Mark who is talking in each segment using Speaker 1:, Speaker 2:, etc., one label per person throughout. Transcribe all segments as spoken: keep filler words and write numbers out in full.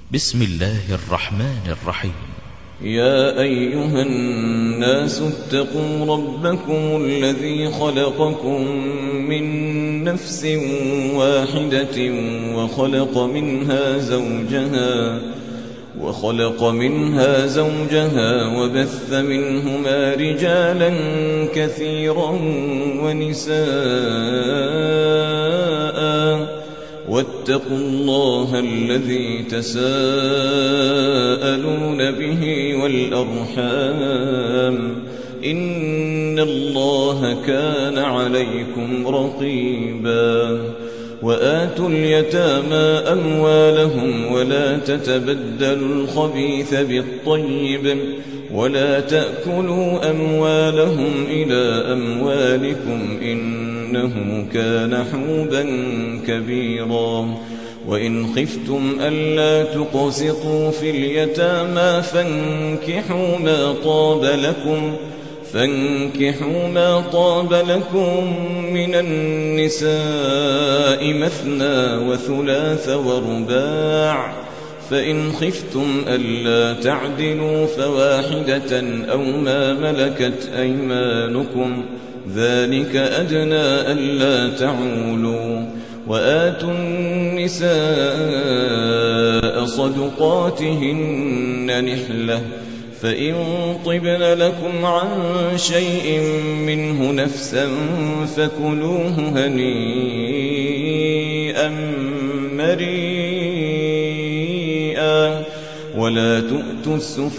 Speaker 1: بسم الله الرحمن الرحيم.
Speaker 2: يا أيها الناس اتقوا ربكم الذي خلقكم من نفس واحدة وخلق منها زوجها وخلق منها زوجها وبث منهما رجالا كثيرا ونساء واتقوا الله الذي تساءلون به والأرحام إن الله كان عليكم رقيبا. وآتوا اليتامى أموالهم ولا تتبدلوا الخبيث بالطيب ولا تأكلوا أموالهم إلى أموالكم إنه كان حوبا كبيرا. وإن خفتم ألا تقسطوا في اليتامى فانكحوا ما طاب لكم فانكحوا ما طاب لكم من النساء مثنى وثلاث ورباع، فإن خفتم ألا تعدلوا فواحدة أو ما ملكت أيمانكم ذلك أدنى ألا تعولوا. وآتوا النساء صدقاتهن نحلة فإن طبن لكم عن شيء منه نفسا فكلوه هنيئا مريئا. ولا تؤتوا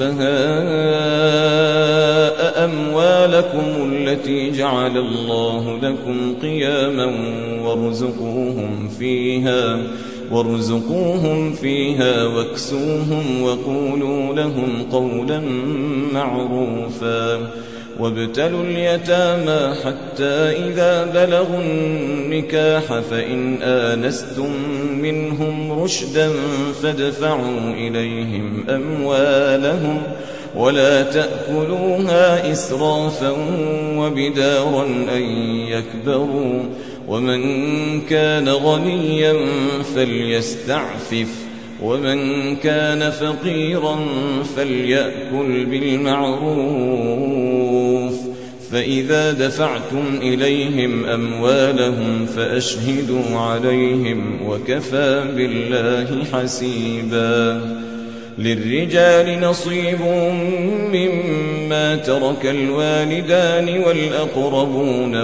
Speaker 2: السفهاء أموالكم التي جعل الله لكم قياما وارزقوهم فيها وارزقوهم فيها واكسوهم وقولوا لهم قولا معروفا. وابتلوا اليتامى حتى إذا بلغوا النكاح فإن آنستم منهم رشدا فادفعوا إليهم أموالهم ولا تأكلوها إسرافا وبدارا أن يكبروا. ومن كان غنيا فليستعفف ومن كان فقيرا فليأكل بالمعروف. فإذا دفعتم إليهم أموالهم فأشهدوا عليهم وكفى بالله حسيبا. للرجال نصيب مما ترك الوالدان والأقربون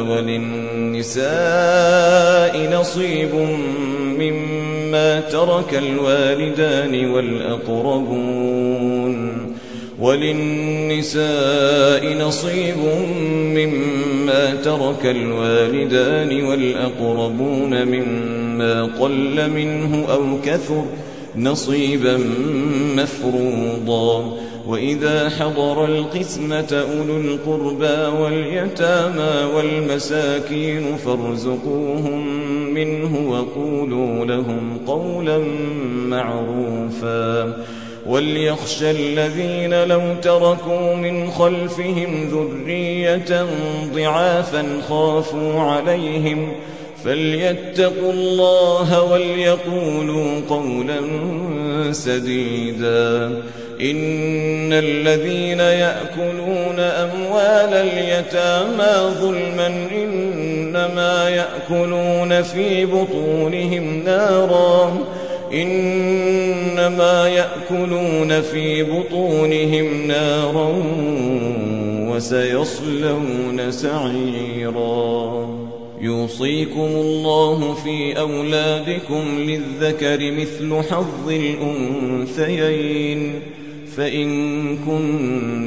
Speaker 2: وللنساء نصيب مما ترك الوالدان والأقربون وللنساء نصيب مما ترك الوالدان والأقربون مما قل منه أو كثر نصيبا مفروضا. وإذا حضر القسمة أولو القربى واليتامى والمساكين فارزقوهم منه وقولوا لهم قولا معروفا. وليخشى الذين لو تركوا من خلفهم ذرية ضعافا خافوا عليهم فليتقوا الله وليقولوا قولا سديدا. إن الذين يأكلون أموال اليتامى ظلما إنما يأكلون في بطونهم نارا إنما يأكلون في بطونهم نارا وسيصلون سعيرا. يوصيكم الله في أولادكم للذكر مثل حظ الأنثيين فإن كن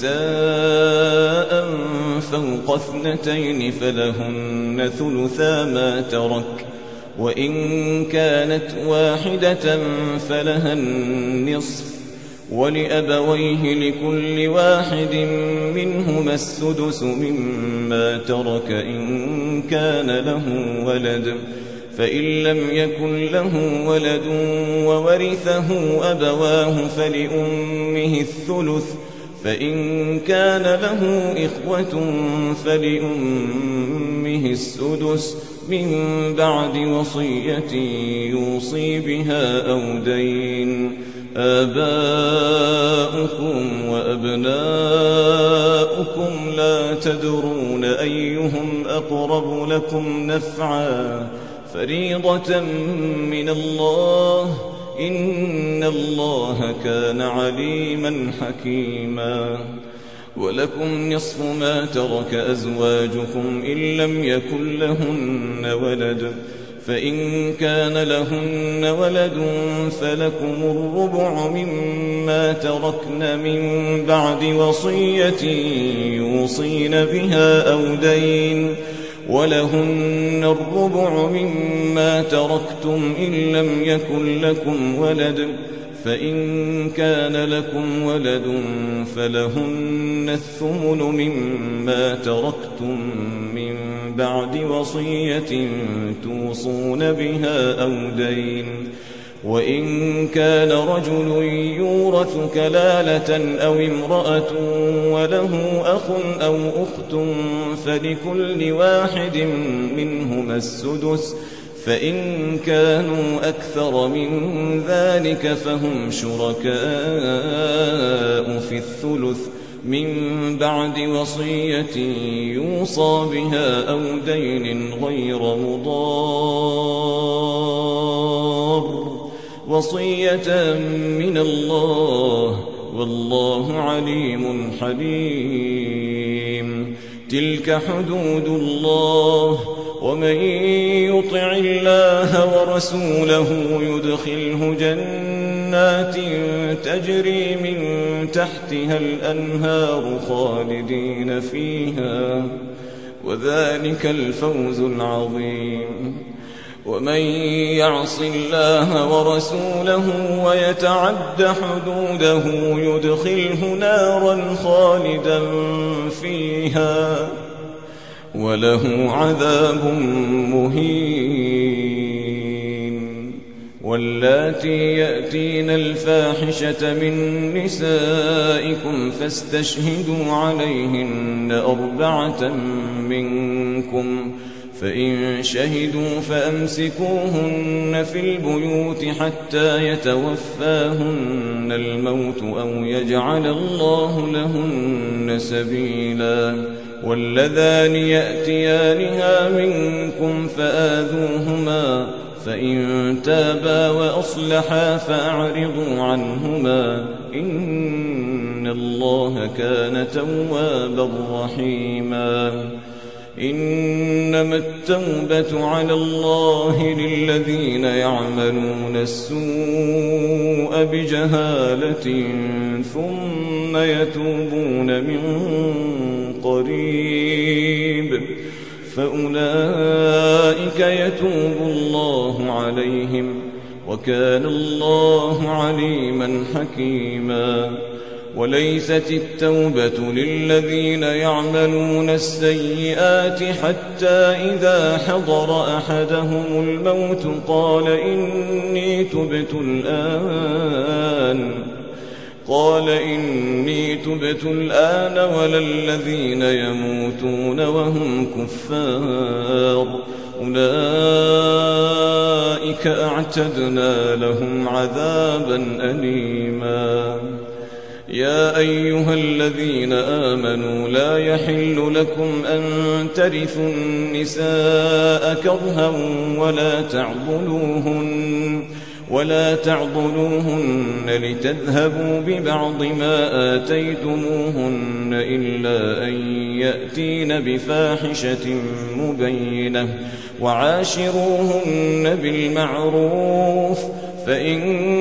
Speaker 2: نساء فوق اثنتين فلهن ثلثا ما ترك وإن كانت واحدة فلها النصف ولأبويه لكل واحد منهما السدس مما ترك إن كان له ولد فإن لم يكن له ولد وورثه أبواه فلأمه الثلث فإن كان له إخوة فلأمه السدس من بعد وصية يوصي بها أو دين آباؤكم وأبناؤكم لا تدرون أيهم أقرب لكم نفعا فريضة من الله إن الله كان عليما حكيما ولكم نصف ما ترك أزواجكم إن لم يكن لهن ولد فإن كان لهن ولد فلكم الربع مما تركن من بعد وصية يوصين بها أو دين ولهن الربع مما تركتم إن لم يكن لكم ولد فإن كان لكم ولد فلهن الثمن مما تركتم من بعد وصية توصون بها أو دين وإن كان رجل يورث كلالة أو امرأة وله أخ أو أخت فلكل واحد منهما السدس فإن كانوا أكثر من ذلك فهم شركاء في الثلث من بعد وصية يوصى بها أو دين غير مضار وصية من الله والله عليم حليم تلك حدود الله ومن يطع الله ورسوله يدخله جنات تجري من تحتها الأنهار خالدين فيها وذلك الفوز العظيم ومن يعص الله ورسوله ويتعد حدوده يدخله نارا خالدا فيها وله عذاب مهين واللاتي يأتين الفاحشة من نسائكم فاستشهدوا عليهن أربعة منكم فإن شهدوا فأمسكوهن في البيوت حتى يتوفاهن الموت أو يجعل الله لهن سبيلا واللذان يأتيانها منكم فآذوهما فإن تابا وأصلحا فأعرضوا عنهما إن الله كان توابا رحيما إنما التوبة على الله للذين يعملون السوء بجهالة ثم يتوبون من قريب فأولئك يتوب الله عليهم وكان الله عليما حكيما وليست التوبة للذين يعملون السيئات حتى إذا حضر أحدهم الموت قال إني تبت الآن قال إني تبت الآن ولا الذين يموتون وهم كفار أولئك أعتدنا لهم عذابا أليما يا أيها الذين آمنوا لا يحل لكم أن ترثوا النساء كرها ولا تعضلوهن ولا تعضلوهن لتذهبوا ببعض ما آتيتموهن إلا أن يأتين بفاحشة مبينة وعاشروهن بالمعروف فإن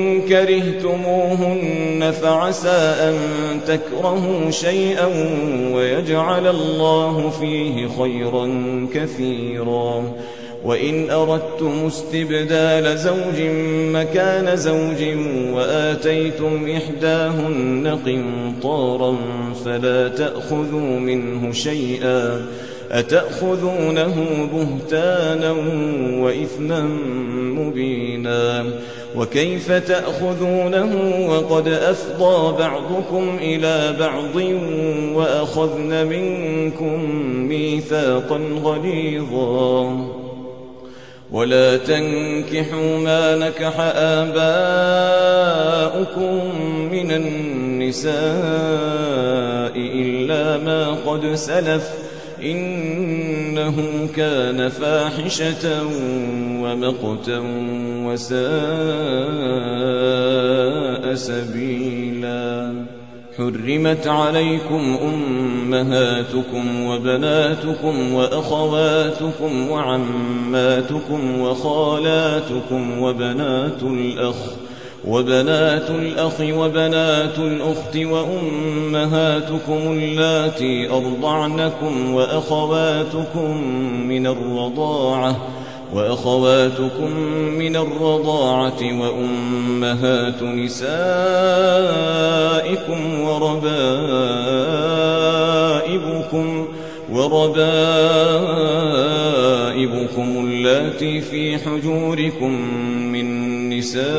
Speaker 2: كرهتموهن فعسى أن تكرهوا شيئا ويجعل الله فيه خيرا كثيرا وإن أردتم استبدال زوج مكان زوج وآتيتم إحداهن قنطارا فلا تأخذوا منه شيئا أتأخذونه بهتانا وإثما مبينا وكيف تأخذونه وقد أفضى بعضكم إلى بعض وأخذن منكم ميثاقا غليظا ولا تنكحوا ما نكح آباؤكم من النساء إلا ما قد سلف إنه كان فاحشة ومقتا وساء سبيلا. حرمت عليكم أمهاتكم وبناتكم وأخواتكم وعماتكم وخالاتكم وبنات الأخ وبنات الأخ وبنات الأخت وأمهاتكم اللاتي أرضعنكم وأخواتكم من الرضاعة وأخواتكم من الرضاعة وأمهات نسائكم وربائبكم وربائبكم اللاتي في حجوركم من نسائكم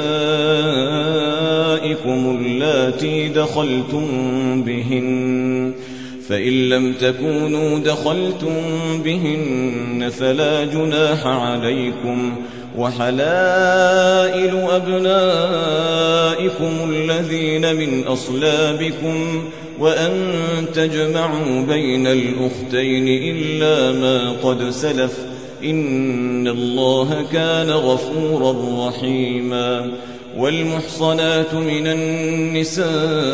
Speaker 2: اللاتي دخلتم بهن فإن لم تكونوا دخلتم بهن فلا جناح عليكم وحلائل أبنائكم الذين من أصلابكم وأن تجمعوا بين الأختين إلا ما قد سلف إن الله كان غفورا رحيما. والمحصنات من النساء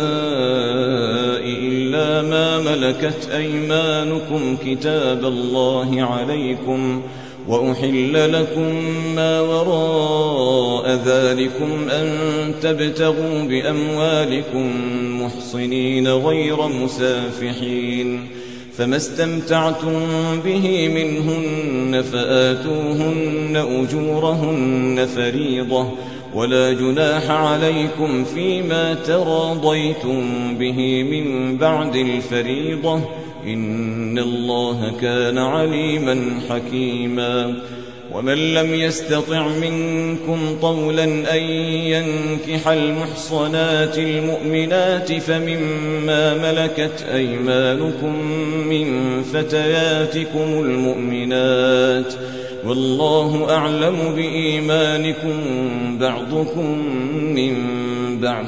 Speaker 2: إلا ما ملكت أيمانكم كتاب الله عليكم وأحل لكم ما وراء ذلكم أن تبتغوا بأموالكم محصنين غير مسافحين فما استمتعتم به منهن فآتوهن أجورهن فريضة ولا جناح عليكم فيما تراضيتم به من بعد الفريضة إن الله كان عليما حكيما. ومن لم يستطع منكم طولا أن ينكح المحصنات المؤمنات فمما ملكت أيمانكم من فتياتكم المؤمنات والله أعلم بإيمانكم بعضكم من بعض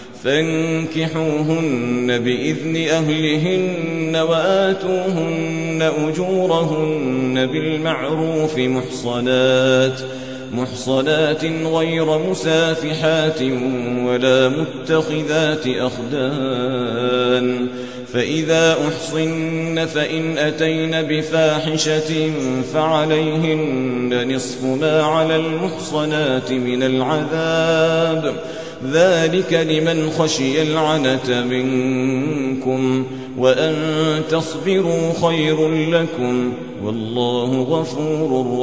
Speaker 2: فانكحوهن بإذن أهلهن وآتوهن أجورهن بالمعروف محصنات محصنات غير مسافحات ولا متخذات أخدان فإذا أحصن فإن أتين بفاحشة فعليهن نصف ما على المحصنات من العذاب ذلك لمن خشي العنة منكم وأن تصبروا خير لكم والله غفور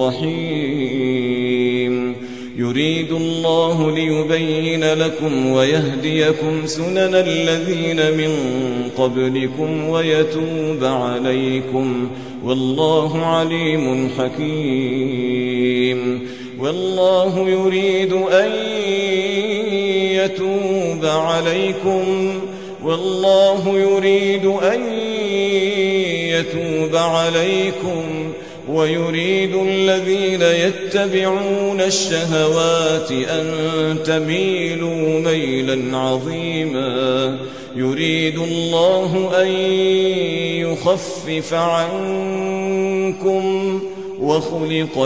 Speaker 2: رحيم. يريد الله ليبين لكم ويهديكم سنن الذين من قبلكم ويتوب عليكم والله عليم حكيم. والله يريد أن يتوب عليكم والله يريد أن يتوب عليكم ويريد الذين يتبعون الشهوات أن تميلوا ميلا عظيما. يريد الله أن يخفف عنكم وخلق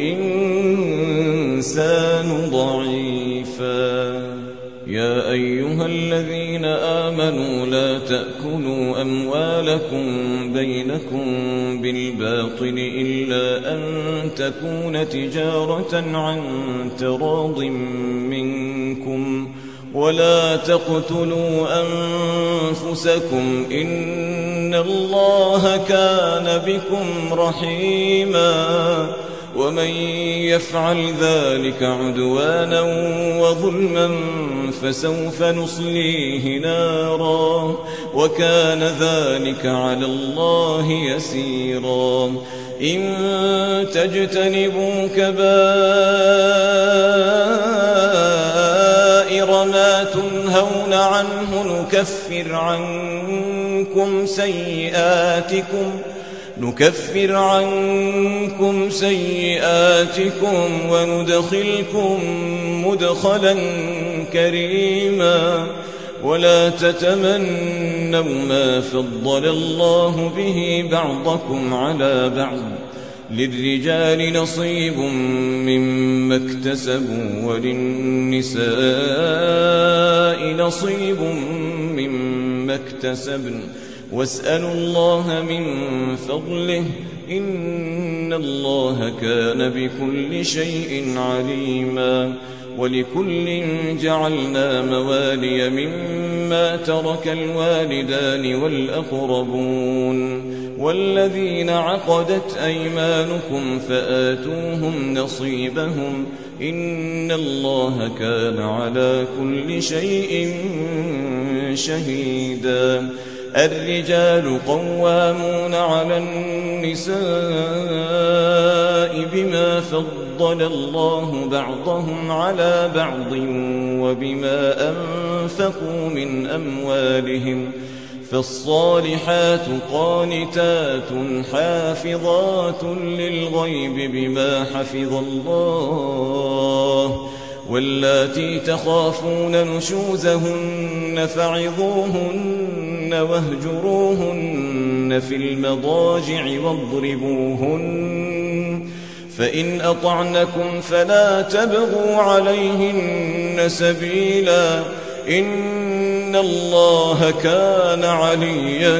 Speaker 2: الإنسان ضعيفا. يا أيها الذين آمنوا لا تأكلوا أموالكم بينكم بالباطل إلا أن تكون تجارة عن تراض منكم ولا تقتلوا أنفسكم إن الله كان بكم رحيما. ومن يفعل ذلك عدوانا وظلما فسوف نصليه نارا وكان ذلك على الله يسيرا. إن تجتنبوا كبائر ما تنهون عنه نكفر عنكم سيئاتكم نكفر عنكم سيئاتكم وندخلكم مدخلا كريما ولا تتمنوا ما فضل الله به بعضكم على بعض للرجال نصيب مما اكتسبوا وللنساء نصيب مما اكتسبن واسألوا الله من فضله إن الله كان بكل شيء عليما ولكل جعلنا موالي مما ترك الوالدان والأقربون والذين عقدت أيمانكم فآتوهم نصيبهم إن الله كان على كل شيء شهيدا الرجال قوامون على النساء بما فضل الله بعضهم على بعض وبما أنفقوا من أموالهم فالصالحات قانتات حافظات للغيب بما حفظ الله واللاتي تخافون نشوزهن فعظوهن واهجروهن في المضاجع واضربوهن فإن أطعنكم فلا تبغوا عليهن سبيلا إن الله كان عليا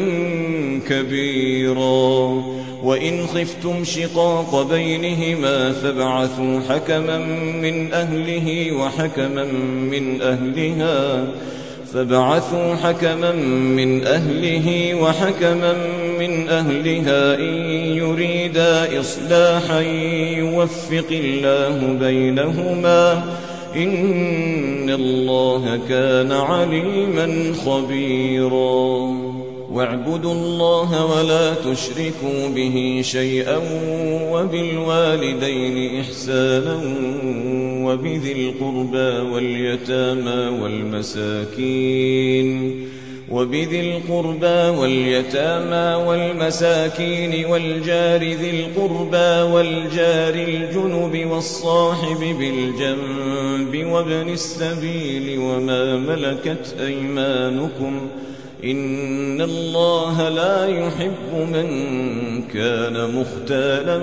Speaker 2: كبيرا وإن خفتم شقاق بينهما فابعثوا حكما من أهله وحكما من أهلها فابعثوا حكما من أهله وحكما من أهلها إن يريدا إصلاحا يوفق الله بينهما إن الله كان عليما خبيرا واعبدوا الله ولا تشركوا به شيئا وبالوالدين إحسانا وبذي القربى واليتامى والمساكين وبذي القربى واليتامى والمساكين والجار ذي القربى والجار الجنب والصاحب بالجنب وابن السبيل وما ملكت أيمانكم إن الله لا يحب من كان مختالا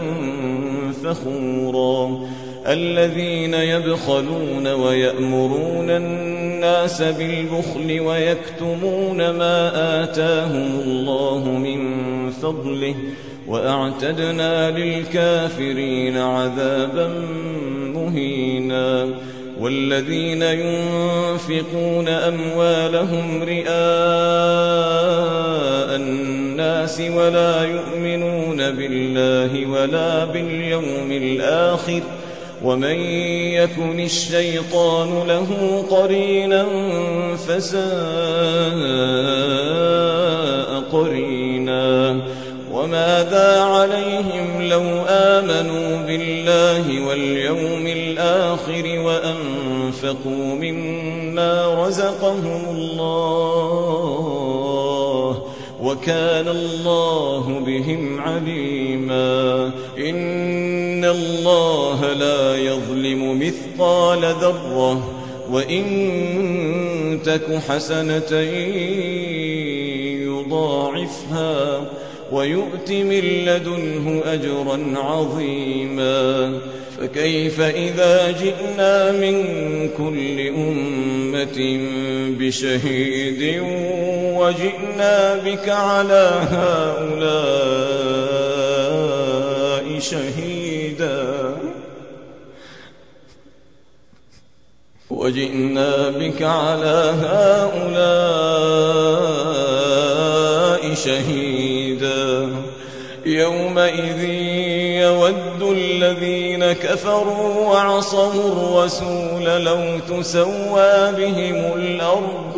Speaker 2: فخورا الذين يبخلون ويأمرون الناس بالبخل ويكتمون ما آتاهم الله من فضله وأعتدنا للكافرين عذابا مهينا والذين ينفقون أموالهم رئاء الناس ولا يؤمنون بالله ولا باليوم الآخر ومن يكن الشيطان له قرينا فساء قرينا وماذا عليهم لو آمنوا بالله واليوم الآخر وأنفقوا مما رزقهم الله وكان الله بهم عليما إن الله لا يظلم مثقال ذرة وإن تك حسنة يضاعفها ويؤت من لدنه أجرا عظيما فكيف إذا جئنا من كل أمة بشهيد وجئنا بك على هؤلاء شهيدا وجئنا بك على هؤلاء شهيدا يومئذ يود الذين كفروا وعصوا الرسول لو تسوى بهم الأرض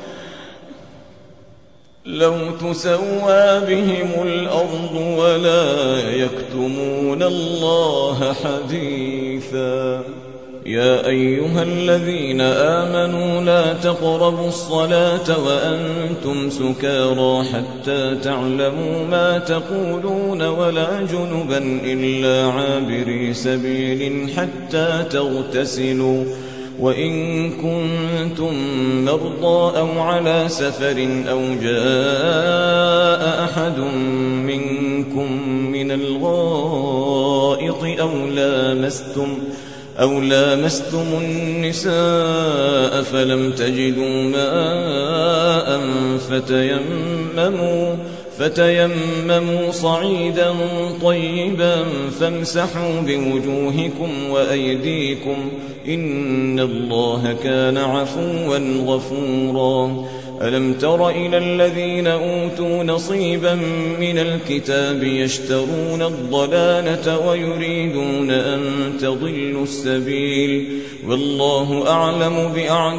Speaker 2: لو تسوى بهم الأرض ولا يكتمون الله حديثا يا أيها الذين آمنوا لا تقربوا الصلاة وأنتم سكارى حتى تعلموا ما تقولون ولا جنبا إلا عابري سبيل حتى تغتسلوا وإن كنتم مرضى أو على سفر أو جاء أحد منكم من الغائط أو لامستم أو لامستم النساء فلم تجدوا ماء فتيمموا فتيمموا صعيدا طيبا فامسحوا بوجوهكم وأيديكم إن الله كان عفوا غفورا. ألم تر إلى الذين أوتوا نصيبا من الكتاب يشترون الضلالة ويريدون أن تضلوا السبيل والله أعلم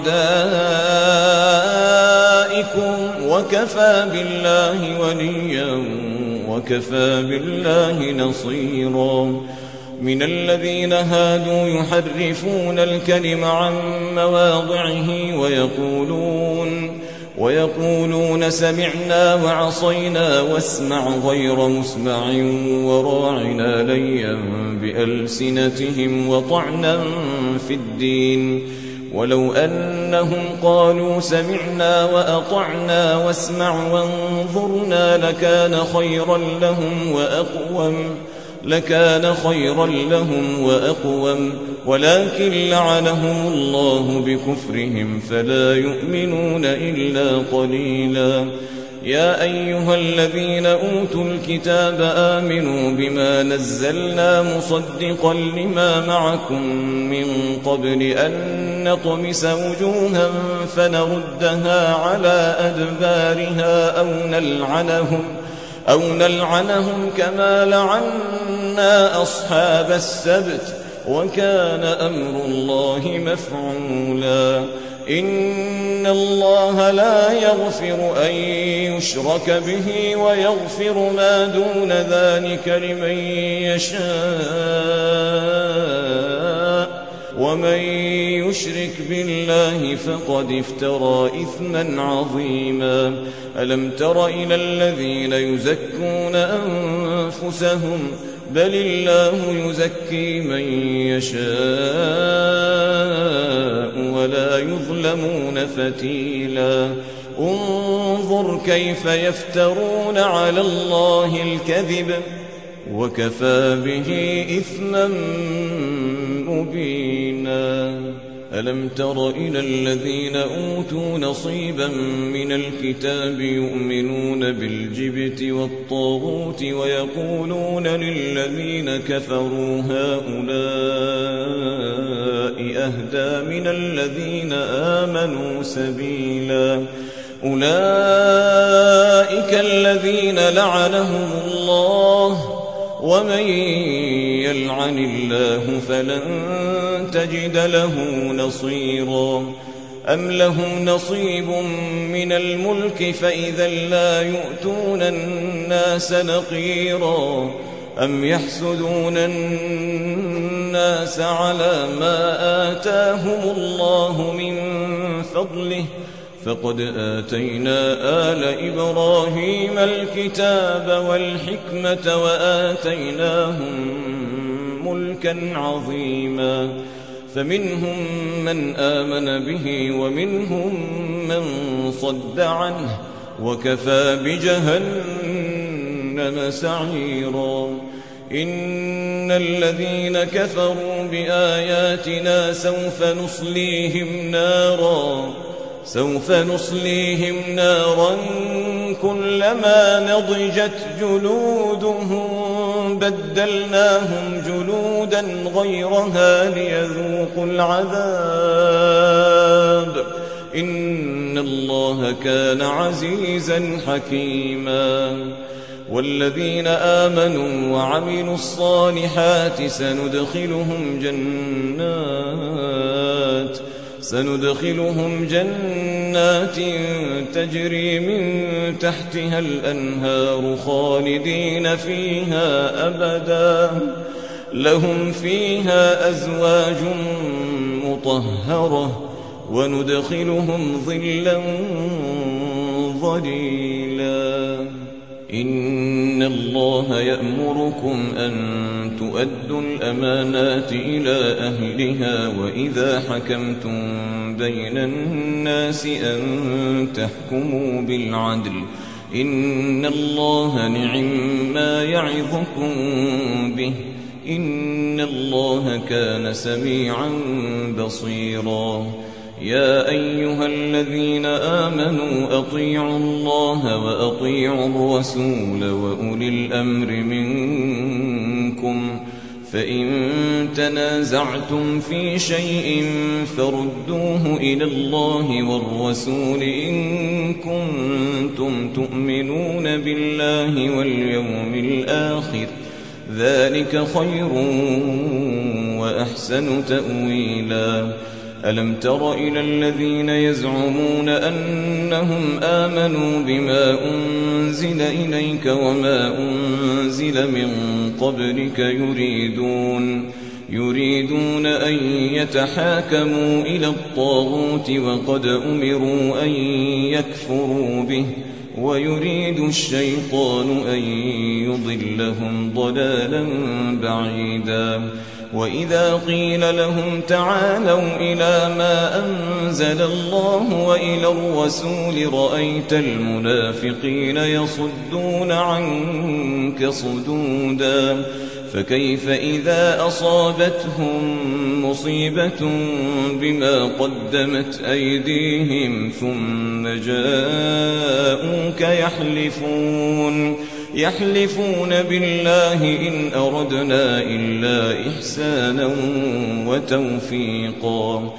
Speaker 2: بأعدائكم وكفى بالله وليا وكفى بالله نصيرا. من الذين هادوا يحرفون الكلم عن مواضعه ويقولون ويقولون سمعنا وعصينا واسمع غير مسمع وراعنا ليا بألسنتهم وطعنا في الدين ولو أنهم قالوا سمعنا وأطعنا واسمع وانظرنا لكان خيرا لهم وأقوم لكان خيرا لهم وأقوم ولكن لعنهم الله بكفرهم فلا يؤمنون إلا قليلا. يا أيها الذين أوتوا الكتاب آمنوا بما نزلنا مصدقا لما معكم من قبل أن نطمس وجوها فنردها على أدبارها أو نلعنهم أو نلعنهم كما لعنا أصحاب السبت وكان أمر الله مفعولا. إن الله لا يغفر أن يشرك به ويغفر ما دون ذلك لمن يشاء ومن يشرك بالله فقد افترى إثما عظيما. ألم تر إلى الذين يزكون أنفسهم بل الله يزكي من يشاء ولا يظلمون فتيلا. انظر كيف يفترون على الله الكذب وكفى به إثما مبينا. ألم تر إلى الذين أوتوا نصيبا من الكتاب يؤمنون بالجبت والطاغوت ويقولون للذين كفروا هؤلاء أهدى من الذين آمنوا سبيلا. أولئك الذين لعنهم الله ومن يلعن الله فلن تجد له نصيرا. أم لهم نصيب من الملك فإذا لا يؤتون الناس نقيرا. أم يحسدون الناس على ما آتاهم الله من فضله فقد آتينا آل إبراهيم الكتاب والحكمة وآتيناهم ملكا عظيما. فمنهم من آمن به ومنهم من صد عنه وكفى بجهنم سعيرا. إن الذين كفروا بآياتنا سوف نصليهم نارا سوف نصليهم نارا كلما نضجت جلودهم بدلناهم جلودا غيرها ليذوقوا العذاب إن الله كان عزيزا حكيما. والذين آمنوا وعملوا الصالحات سندخلهم جنات سندخلهم جنات تجري من تحتها الأنهار خالدين فيها أبدا لهم فيها أزواج مطهرة وندخلهم ظلا ظليلا. إن الله يأمركم أن تؤدوا الأمانات إلى أهلها وإذا حكمتم بين الناس أن تحكموا بالعدل. إن الله نعما يعظكم به إن الله كان سميعا بصيرا. يا أيها الذين آمنوا أطيعوا الله وأطيعوا الرسول وأولي الأمر منكم فإن تنازعتم في شيء فردوه إلى الله والرسول إن كنتم تؤمنون بالله واليوم الآخر ذلك خير وأحسن تأويلا. ألم تر إلى الذين يزعمون أنهم آمنوا بما أنزل إليك وما أنزل من قبلك يريدون يريدون أن يتحاكموا إلى الطاغوت وقد أمروا أن يكفروا به ويريد الشيطان أن يضلهم ضلالا بعيدا. وإذا قيل لهم تعالوا إلى ما أنزل الله وإلى الرسول رأيت المنافقين يصدون عنك صدودا. فكيف إذا أصابتهم مصيبة بما قدمت أيديهم ثم جاءوك يحلفون يحلفون بالله إن أردنا إلا إحسانا وتوفيقا.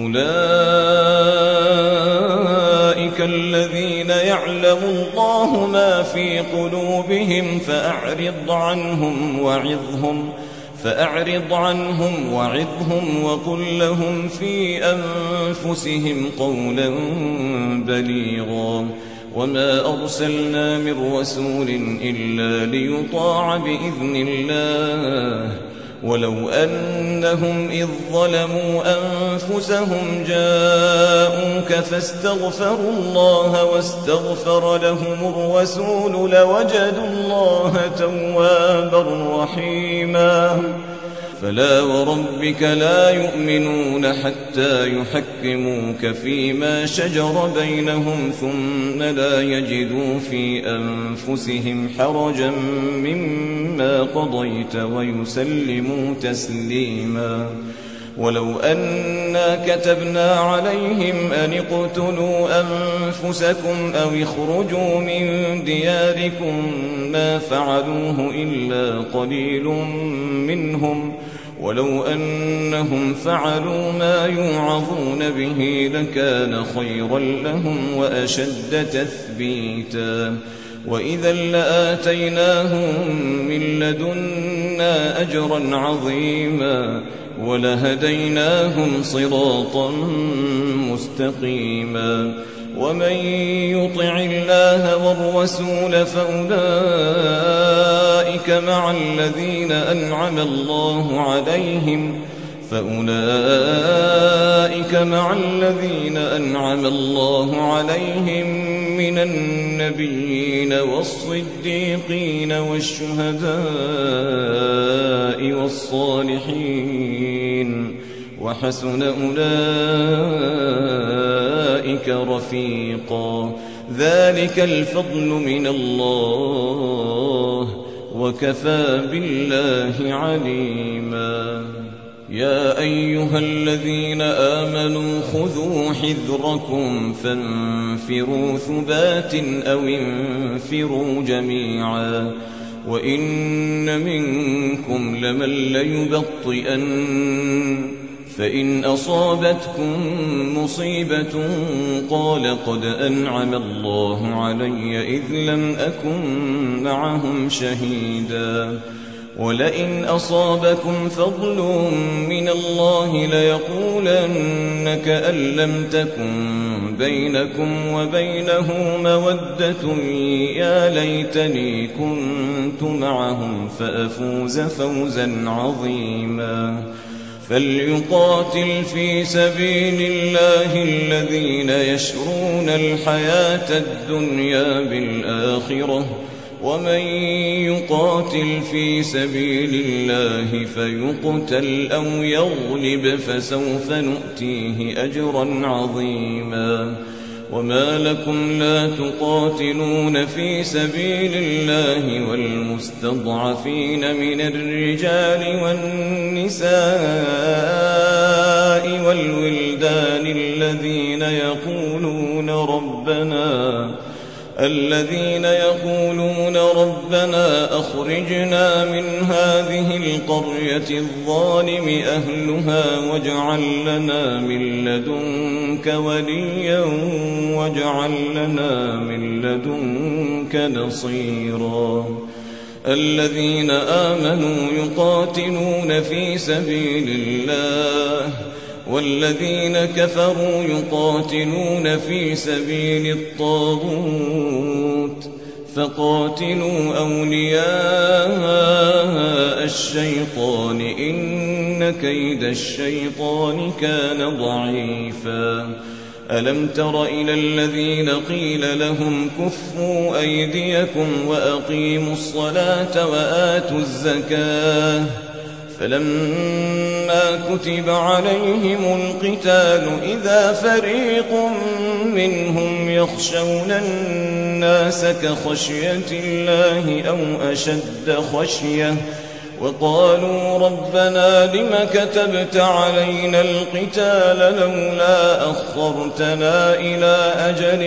Speaker 2: أولئك الذين يعلم الله ما في قلوبهم فأعرض عنهم وعظهم فأعرض عنهم وعظهم وقل لهم في أنفسهم قولا بليغا. وما أرسلنا من رسول إلا ليطاع بإذن الله ولو أنهم إذ ظلموا أنفسهم جاءوك فاستغفروا الله واستغفر لهم الرسول لوجدوا الله توابا رحيما. فلا وربك لا يؤمنون حتى يحكموك فيما شجر بينهم ثم لا يجدوا في أنفسهم حرجا مما قضيت ويسلموا تسليما. ولو أنا كتبنا عليهم أن اقتلوا أنفسكم أو اخرجوا من دياركم ما فعلوه إلا قليل منهم ولو أنهم فعلوا ما يوعظون به لكان خيرا لهم وأشد تثبيتا. وإذا لآتيناهم من لدنا أجرا عظيما ولهديناهم صراطا مستقيما. ومن يطع الله والرسول فأولئك مع الذين أنعم الله عليهم فأولئك مع الذين أنعم الله عليهم من النبيين والصديقين والشهداء والصالحين وحسن أولئك رفيقا. ذلك الفضل من الله وكفى بالله عليما. يا أيها الذين آمنوا خذوا حذركم فانفروا ثبات أو انفروا جميعا. وإن منكم لمن ليبطئن فإن أصابتكم مصيبة قال قد أنعم الله علي إذ لم أكن معهم شهيدا. ولئن أصابكم فضل من الله ليقولن كأن لم تكن بينكم وبينه مودة يا ليتني كنت معهم فأفوز فوزا عظيما. فليقاتل في سبيل الله الذين يشرون الحياة الدنيا بالآخرة ومن يقاتل في سبيل الله فيقتل أو يغلب فسوف نؤتيه أجرا عظيما وما لكم لا تقاتلون في سبيل الله والمستضعفين من الرجال والنساء والولدان الذين يقولون ربنا الذين يقولون ربنا أخرجنا من هذه القرية الظالم أهلها واجعل لنا من لدنك وليا واجعل لنا من لدنك نصيرا الذين آمنوا يقاتلون في سبيل الله والذين كفروا يقاتلون في سبيل الطاغوت فقاتلوا أولياء الشيطان إن كيد الشيطان كان ضعيفا ألم تر إلى الذين قيل لهم كفوا أيديكم وأقيموا الصلاة وآتوا الزكاة فلما كتب عليهم القتال إذا فريق منهم يخشون الناس كخشية الله أو أشد خشية وقالوا ربنا لم كتبت علينا القتال لولا أخرتنا إلى أجل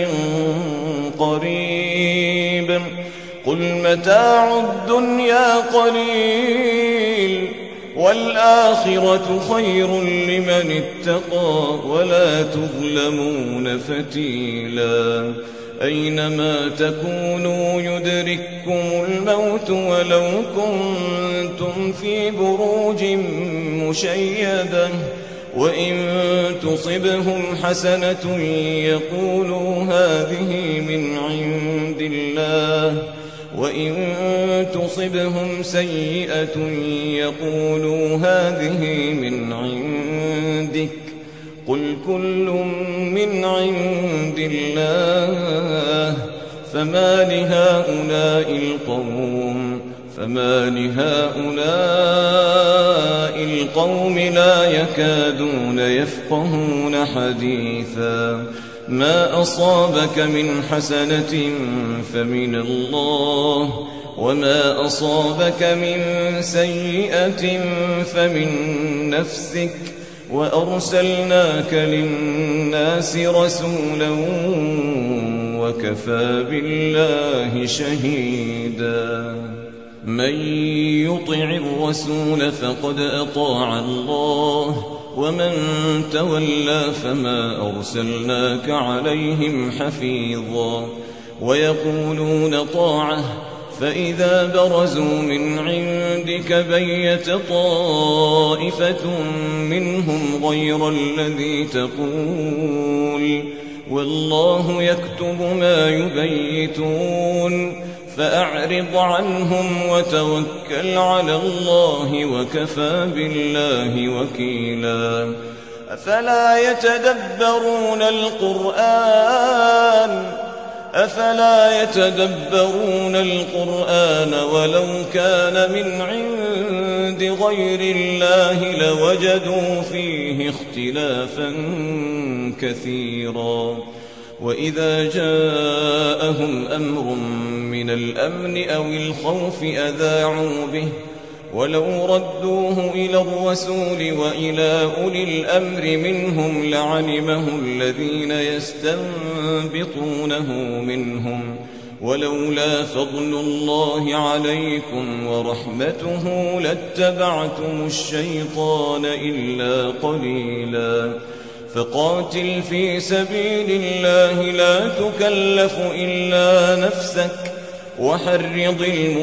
Speaker 2: قريب قل متاع الدنيا قليل والآخرة خير لمن اتقى ولا تظلمون فتيلا أينما تكونوا يدرككم الموت ولو كنتم في بروج مشيدة وإن تصبهم حسنة يقولوا هذه من عند الله وإن تصبهم سيئة يقولوا هذه من عندك قل كل من عند الله فما لهؤلاء القوم فما لهؤلاء القوم لا يكادون يفقهون حديثا ما أصابك من حسنة فمن الله وما أصابك من سيئة فمن نفسك وأرسلناك للناس رسولا وكفى بالله شهيدا من يطع الرسول فقد أطاع الله ومن تولى فما أرسلناك عليهم حفيظا ويقولون طاعة فإذا برزوا من عندك بيت طائفة منهم غير الذي تقول والله يكتب ما يبيتون فأعرض عنهم وتوكل على الله وكفى بالله وكيلا أفلا يتدبرون القرآن أفلا يتدبرون القرآن ولو كان من عند غير الله لوجدوا فيه اختلافا كثيرا وإذا جاءهم أمر من الأمن أو الخوف أذاعوا به ولو ردوه إلى الرسول وإلى أولي الأمر منهم لعلمه الذين يستنبطونه منهم ولولا فضل الله عليكم ورحمته لاتبعتم الشيطان إلا قليلا فقاتل في سبيل الله لا تكلف إلا نفسك وحرض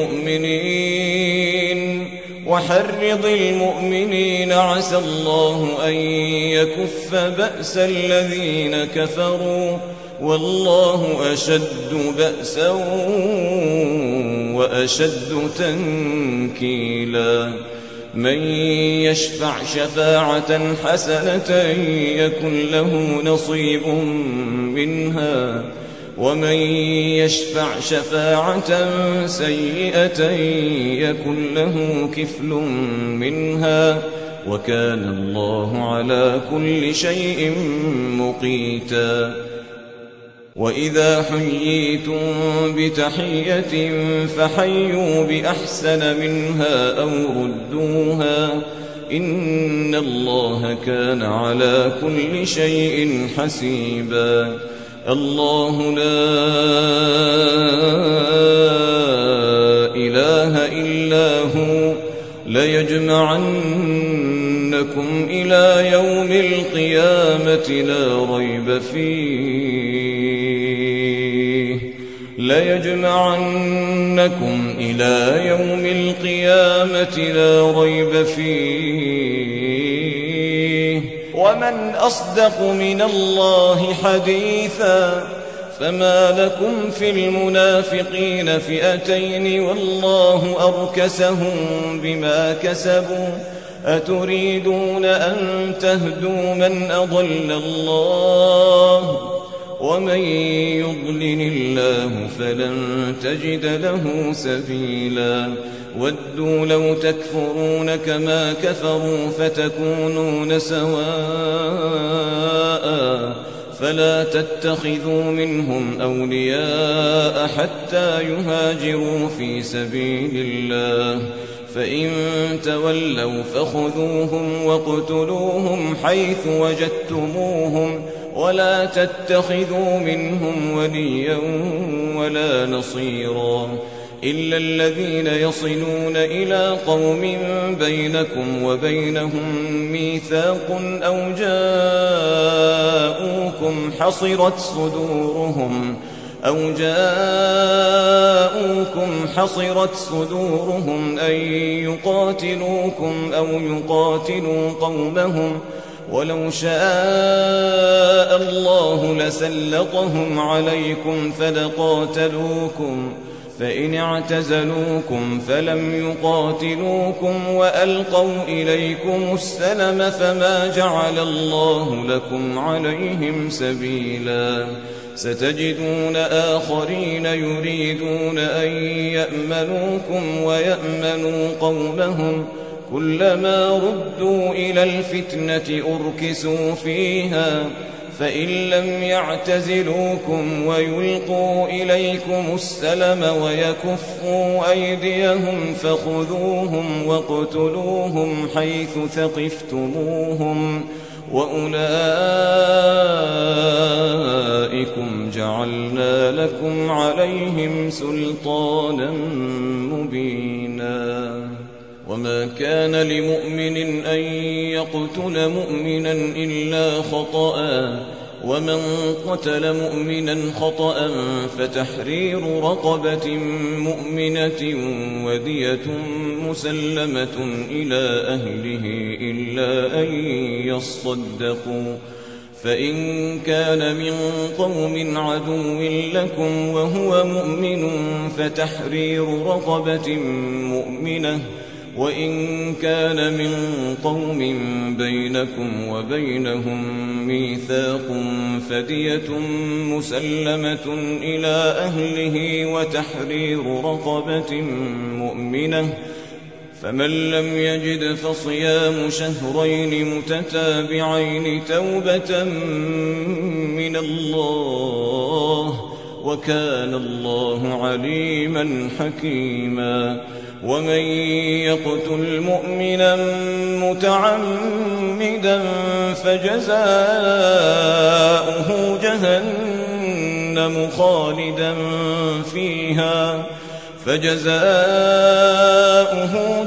Speaker 2: المؤمنين وحرض المؤمنين عسى الله أن يكف بأس الذين كفروا والله أشد بأسا وأشد تنكيلا من يشفع شفاعة حسنة يكن له نصيب منها ومن يشفع شفاعة سيئة يكن له كفل منها وكان الله على كل شيء مقيتا. وإذا حييتم بتحية فحيوا بأحسن منها أو ردوها إن الله كان على كل شيء حسيبا. الله لا إله إلا هو ليجمعنكم إلى يوم القيامة لا ريب فيه ليجمعنكم إلى يوم القيامة لا ريب فيه ومن أصدق من الله حديثا. فما لكم في المنافقين فئتين والله أركسهم بما كسبوا أتريدون أن تهدوا من أضل الله ومن يضلل الله فلن تجد له سبيلا. ودوا لو تكفرون كما كفروا فتكونون سواء فلا تتخذوا منهم أولياء حتى يهاجروا في سبيل الله فإن تولوا فخذوهم واقتلوهم حيث وجدتموهم ولا تتخذوا منهم وليا ولا نصيرا إلا الذين يصلون إلى قوم بينكم وبينهم ميثاق أو جاءوكم حصرت صدورهم أو جاءوكم حصرت صدورهم أن يقاتلوكم أو يقاتلوا قومهم ولو شاء الله لسلطهم عليكم فلقاتلوكم فإن اعتزلوكم فلم يقاتلوكم وألقوا إليكم السلم فما جعل الله لكم عليهم سبيلا. ستجدون آخرين يريدون أن يأمنوكم ويأمنوا قومهم كلما ردوا إلى الفتنة أركسوا فيها فإن لم يعتزلوكم ويلقوا إليكم السلم ويكفوا أيديهم فخذوهم واقتلوهم حيث ثقفتموهم وأولئكم جعلنا لكم عليهم سلطانا مبينا. وما كان لمؤمن أن يقتل مؤمنا إلا خطأ ومن قتل مؤمنا خطأ فتحرير رقبة مؤمنة ودية مسلمة إلى أهله إلا أن يصدقوا فإن كان من قوم عدو لكم وهو مؤمن فتحرير رقبة مؤمنة وإن كان من قوم بينكم وبينهم ميثاق فدية مسلمة إلى أهله وتحرير رقبة مؤمنة فمن لم يجد فصيام شهرين متتابعين توبة من الله وكان الله عليما حكيما. ومن يقتل مؤمنا متعمدا فجزاؤه جهنم خالدا فيها فجزاؤه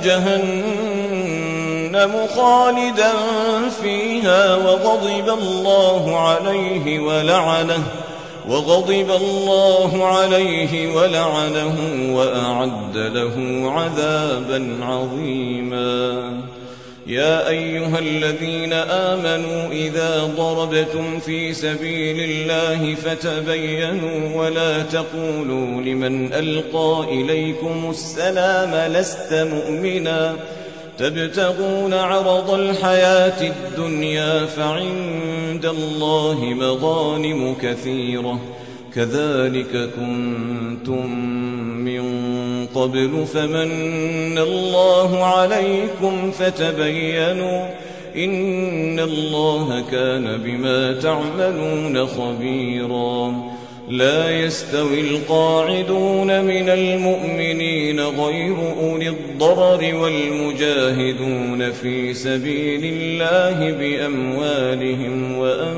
Speaker 2: جهنم خالدا فيها وغضب الله عليه ولعنه وغضب الله عليه ولعنه وأعد له عذابا عظيما. يا أيها الذين آمنوا إذا ضربتم في سبيل الله فتبينوا ولا تقولوا لمن ألقى إليكم السلام لست مؤمنا تبتغون عرض الحياة الدنيا فعند الله مغانم كثيرة كذلك كنتم من قبل فمن الله عليكم فتبينوا إن الله كان بما تعملون خبيرا لا يستوي القاعدون من المؤمنين غير أولي الضرر والمجاهدون في سبيل الله بأموالهم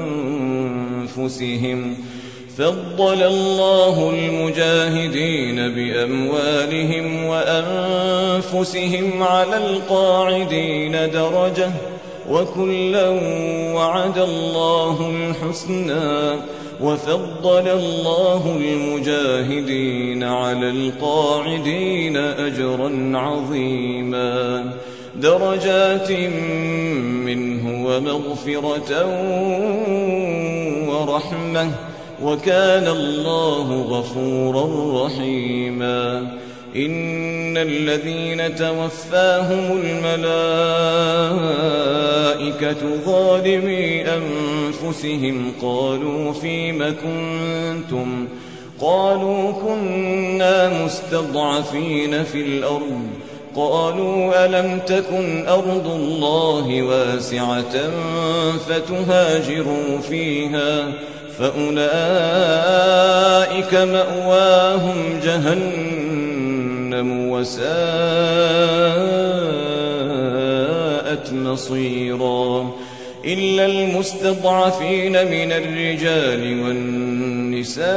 Speaker 2: وأنفسهم فضل الله المجاهدين بأموالهم وأنفسهم على القاعدين درجة وكلا وعد الله الحسنى وفضل الله المجاهدين على القاعدين أجرا عظيما درجات منه ومغفرة ورحمة وكان الله غفورا رحيما إن الذين توفاهم الملائكة ظالمي أنفسهم قالوا فيم كنتم قالوا كنا مستضعفين في الأرض قالوا ألم تكن أرض الله واسعة فتهاجروا فيها فأولئك مأواهم جهنم وساءت مصيرا إلا المستضعفين من الرجال والنساء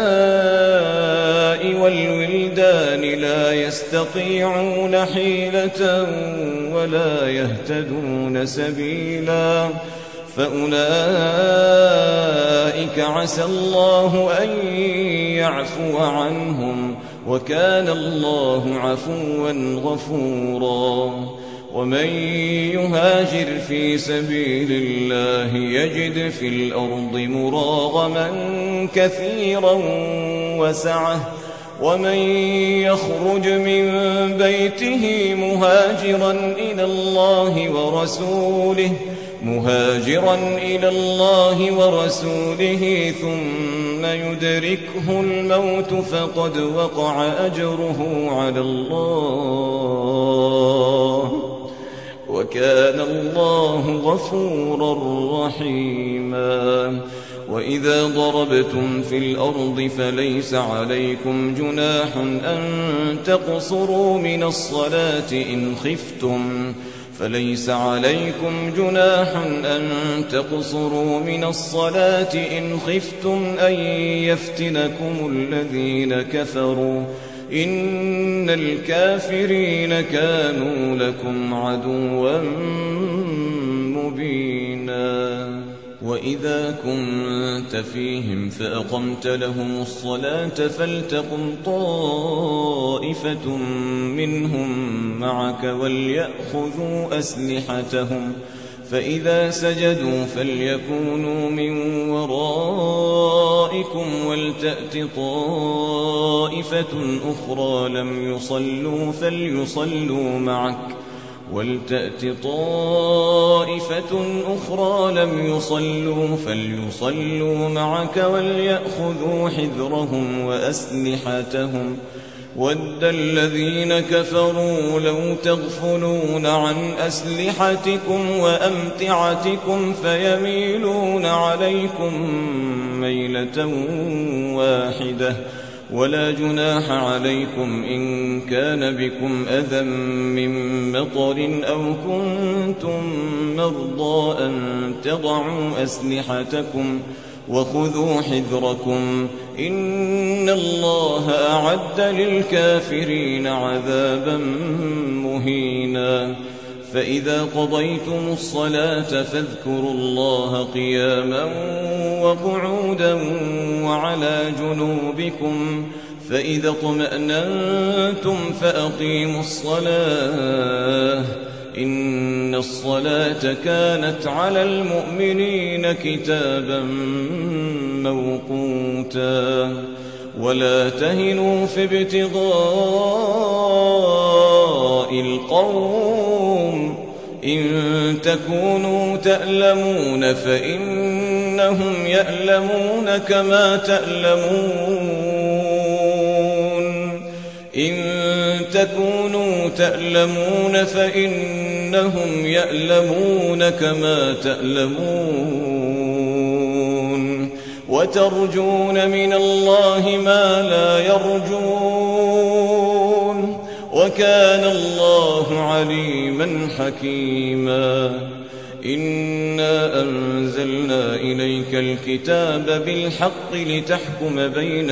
Speaker 2: والولدان لا يستطيعون حيلة ولا يهتدون سبيلا فأولئك عسى الله أن يعفو عنهم وكان الله عفوا غفورا ومن يهاجر في سبيل الله يجد في الأرض مراغما كثيرا وسعة ومن يخرج من بيته مهاجرا إلى الله ورسوله مهاجرا إلى الله ورسوله ثم يدركه الموت فقد وقع أجره على الله وكان الله غفورا رحيما وإذا ضربتم في الأرض فليس عليكم جناح أن تقصروا من الصلاة إن خفتم فليس عليكم جناح أن تقصروا من الصلاة إن خفتم أن يفتنكم الذين كفروا إن الكافرين كانوا لكم عدوا مبينا وإذا كنت فيهم فأقمت لهم الصلاة فلتقم طائفة منهم معك وليأخذوا أسلحتهم فإذا سجدوا فليكونوا من ورائكم ولتأت طائفة أخرى لم يصلوا فليصلوا معك ولتأت طائفة أخرى لم يصلوا فليصلوا معك وليأخذوا حذرهم وأسلحتهم ود الذين كفروا لو تغفلون عن أسلحتكم وأمتعتكم فيميلون عليكم ميلة واحدة ولا جناح عليكم إن كان بكم أذى من مطر أو كنتم مرضى أن تضعوا أسلحتكم وخذوا حذركم إن الله أعد للكافرين عذابا مهينا فإذا قضيتم الصلاة فاذكروا الله قياما وقعودا وعلى جنوبكم فإذا اطمأننتم فأقيموا الصلاة إن الصلاة كانت على المؤمنين كتابا موقوتا ولا تهنوا في ابتغاء القوم إن تكونوا تألمون فإنهم يألمون كما تألمون إن تكونوا تألمون فإنهم يألمون كما تألمون وترجون من الله ما لا يرجون وكان الله عليما حكيما إنا أنزلنا إليك الكتاب بالحق لتحكم بين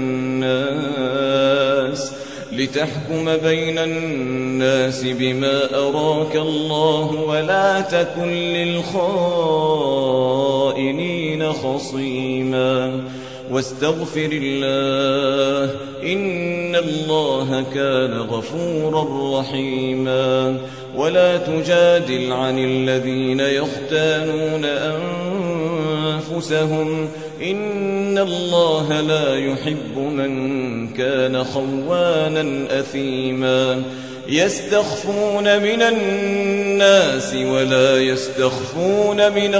Speaker 2: الناس لتحكم بين الناس بما أراك الله ولا تكن للخائنين خصيما واستغفر الله إن الله كان غفورا رحيما ولا تجادل عن الذين يختانون أنفسهم إن الله لا يحب من كان خوانا أثيما يستخفون من الناس ولا يستخفون من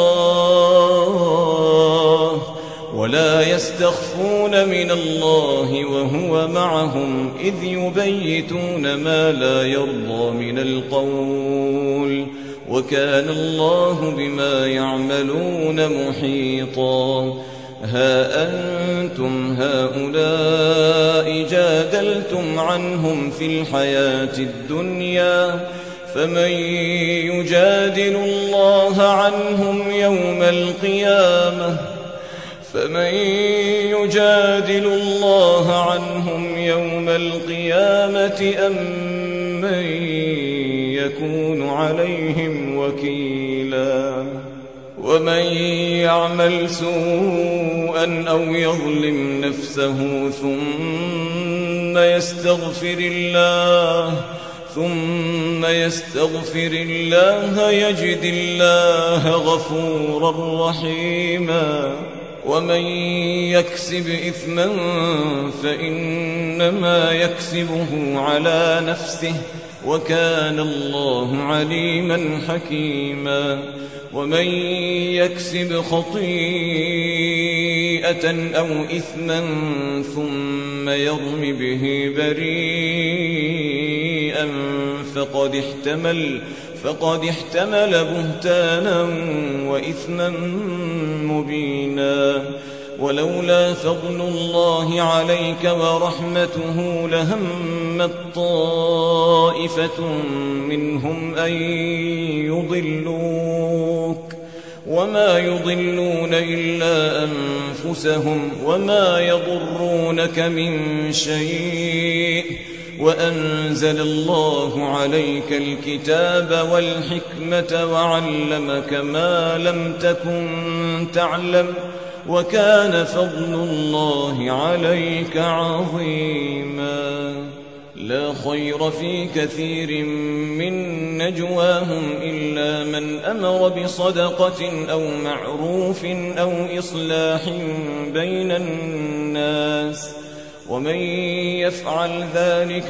Speaker 2: الله ولا يستخفون من الله وهو معهم إذ يبيتون ما لا يرضى من القول وكان الله بما يعملون محيطا ها أنتم هؤلاء جادلتم عنهم في الحياة الدنيا فمن يجادل الله عنهم يوم القيامة فمن يجادل الله عنهم يوم القيامة أم من يكون عليهم وكيلا ومن يعمل سوءا أو يظلم نفسه ثم يستغفر الله ثم يستغفر الله يجد الله غفورا رحيما ومن يكسب إثما فإنما يكسبه على نفسه وكان الله عليما حكيما ومن يكسب خطيئة أو إثما ثم يرم به بريئا فقد احتمل فقد احتمل بهتانا وإثما مبينا ولولا فضل الله عليك ورحمته لهمت طائفة منهم أن يضلوك وما يضلون إلا أنفسهم وما يضرونك من شيء وأنزل الله عليك الكتاب والحكمة وعلمك ما لم تكن تعلم وكان فضل الله عليك عظيما لا خير في كثير من نجواهم إلا من أمر بصدقة أو معروف أو إصلاح بين الناس ومن يفعل ذلك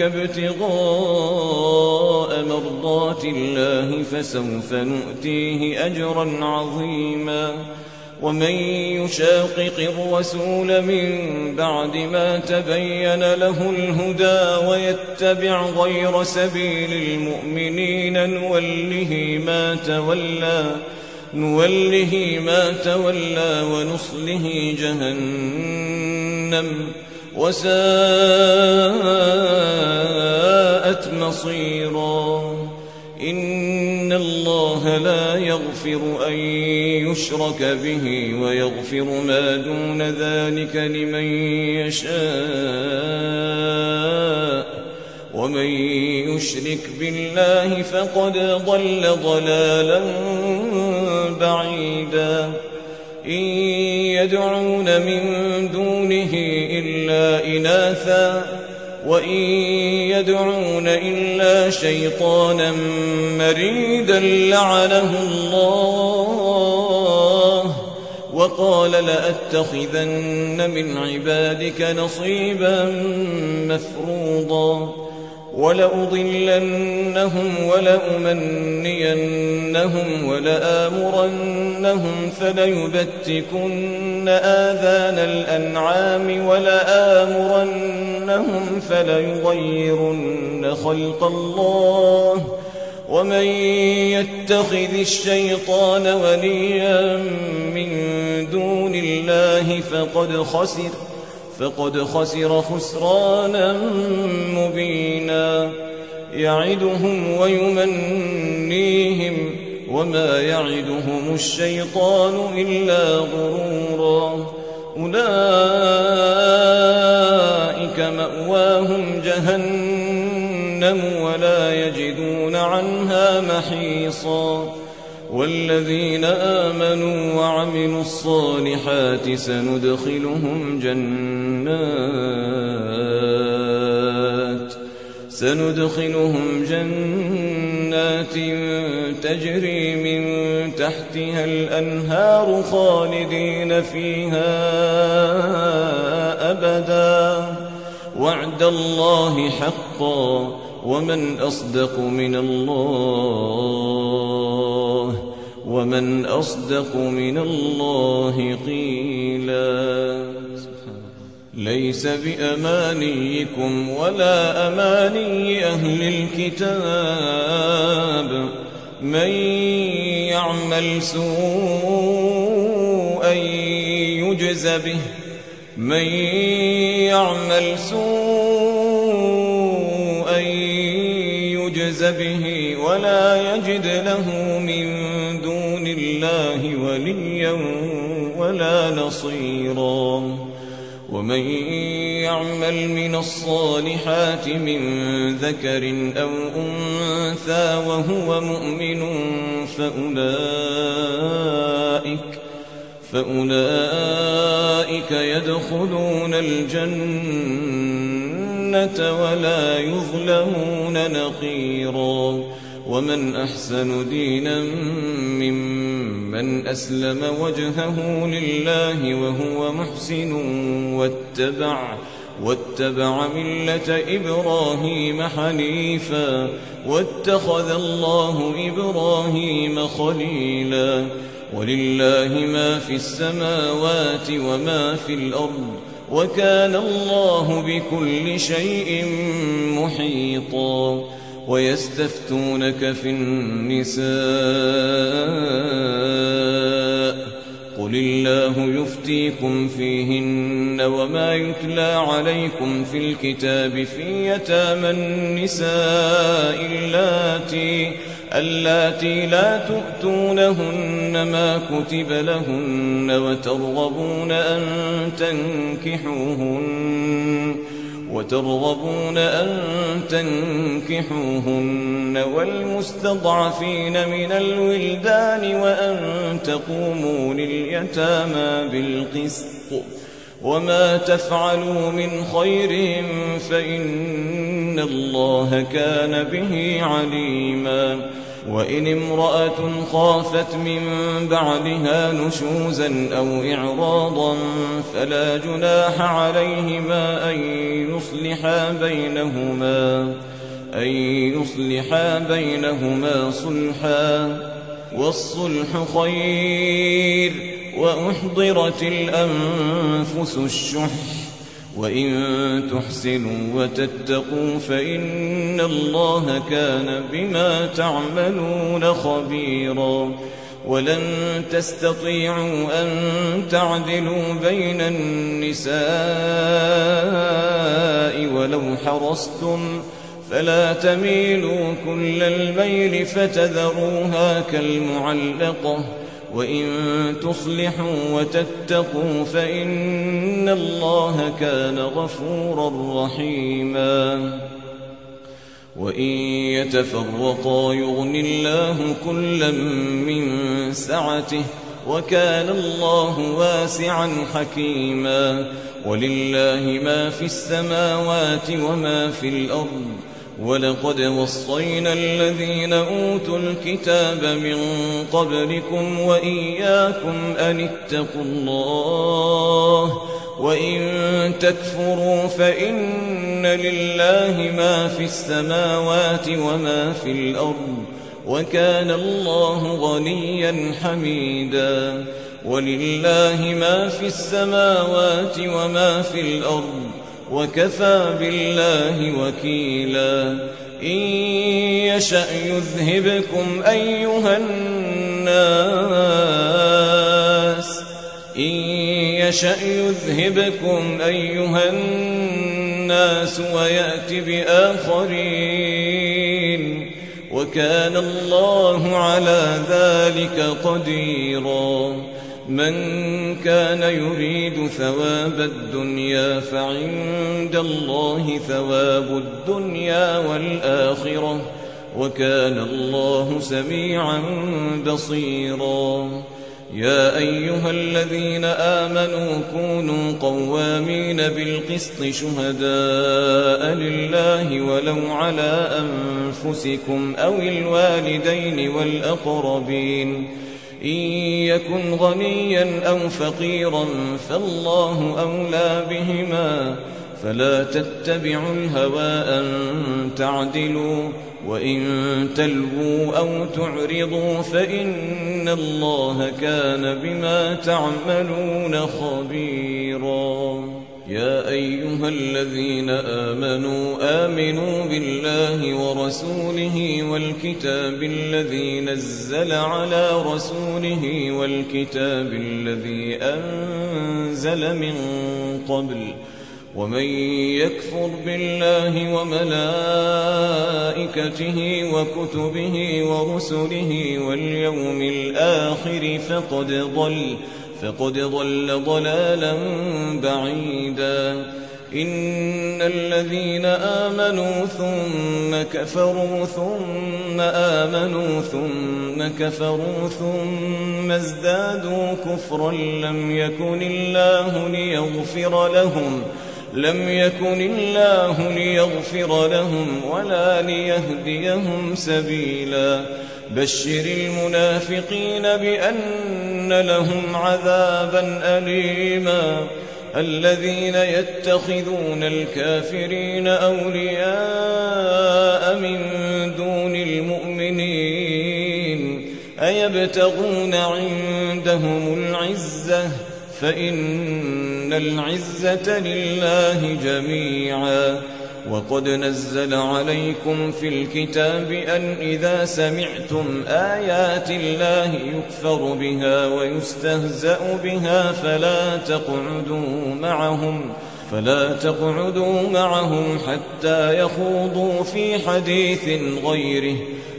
Speaker 2: ابتغاء مرضات الله فسوف نؤتيه أجرا عظيما ومن يشاقق الرسول من بعد ما تبين له الهدى ويتبع غير سبيل المؤمنين نوله ما تولى نوله ما تولى ونصله جهنم وساءت مصيرا إن الله لا يغفر أن يشرك به ويغفر ما دون ذلك لمن يشاء ومن يشرك بالله فقد ضل ضلالا بعيدا إن يدعون من دونه إلا إناثا وإن يدعون إلا شيطانا مريدا لعنه الله وقال لأتخذن من عبادك نصيبا مفروضا ولأضلنهم ولأمنينهم ولآمرنهم فليبتكن آذان الأنعام ولآمرنهم فليغيرن خلق الله ومن يتخذ الشيطان وليا من دون الله فقد خسر فقد خسر خسرانا مبينا يعدهم ويمنيهم وما يعدهم الشيطان إلا غرورا أولئك مأواهم جهنم ولا يجدون عنها محيصا والذين آمنوا وعملوا الصالحات سندخلهم جنات سندخلهم جنات تجري من تحتها الأنهار خالدين فيها أبدا وعد الله حقا ومن أصدق من الله ومن أصدق من الله قيلا ليس بأمانيكم ولا أماني أهل الكتاب من يعمل سوءا يجز به من يعمل سوءا يجز به ولا يجد له من دون الله وليا ولا نصيرا ومن يعمل من الصالحات من ذكر أو أنثى وهو مؤمن فأولئك فأولئك يدخلون الجنة ولا يظلمون نقيرا ومن أحسن دينا ممن أسلم وجهه لله وهو محسن واتبع واتبع ملة إبراهيم حنيفا واتخذ الله إبراهيم خليلا ولله ما في السماوات وما في الأرض وكان الله بكل شيء محيطا ويستفتونك في النساء قل الله يفتيكم فيهن وما يتلى عليكم في الكتاب في يتامى النساء اللاتي اللاتي لا تؤتونهن ما كتب لهن وترغبون أن تنكحوهن وترغبون أن تنكحوهن والمستضعفين من الولدان وأن تقوموا لليتامى بالقسط وما تفعلوا من خير فإن الله كان به عليما وإن امرأة خافت من بعدها نشوزا أو إعراضا فلا جناح عليهما أن يصلحا بينهما أن يصلحا بينهما صلحا والصلح خير وأحضرت الأنفس الشح وإن تحسنوا وتتقوا فإن الله كان بما تعملون خبيرا ولن تستطيعوا أن تعدلوا بين النساء ولو حرصتم فلا تميلوا كل الميل فتذروها كالمعلقة وإن تصلحوا وتتقوا فإن الله كان غفورا رحيما وإن يتفرقا يغن الله كلا من سعته وكان الله واسعا حكيما ولله ما في السماوات وما في الأرض ولقد وصينا الذين أوتوا الكتاب من قبلكم وإياكم أن اتقوا الله وإن تكفروا فإن لله ما في السماوات وما في الأرض وكان الله غنيا حميدا ولله ما في السماوات وما في الأرض وكفى بالله وكيلا إن يشأ يذهبكم أيها الناس إن يشأ يذهبكم أيها الناس ويأت بآخرين وكان الله على ذلك قديرا من كان يريد ثواب الدنيا فعند الله ثواب الدنيا والآخرة وكان الله سميعا بصيرا يا أيها الذين آمنوا كونوا قوامين بالقسط شهداء لله ولو على أنفسكم أو الوالدين والأقربين إن يكن غنيا أو فقيرا فالله أولى بهما فلا تتبعوا الهوى أن تعدلوا وإن تلووا أو تعرضوا فإن الله كان بما تعملون خبيرا يا أيها الذين آمنوا آمنوا بالله ورسوله والكتاب الذي نزل على رسوله والكتاب الذي أنزل من قبل ومن يكفر بالله وملائكته وكتبه ورسله واليوم الآخر فقد ضل فقد ضل ضلالا بعيدا إن الذين آمنوا ثم كفروا ثم آمنوا ثم كفروا ثم ازدادوا كفرا لم يكن الله ليغفر لهم لم يكن الله ليغفر لهم ولا ليهديهم سبيلا بشر المنافقين بأن لهم عذابا أليما الذين يتخذون الكافرين أولياء من دون المؤمنين أيبتغون عندهم العزة فإن العزة لله جميعا وقد نزل عليكم في الكتاب أن إذا سمعتم آيات الله يكفر بها ويستهزأ بها فلا تقعدوا معهم فلا تقعدوا معهم حتى يخوضوا في حديث غيره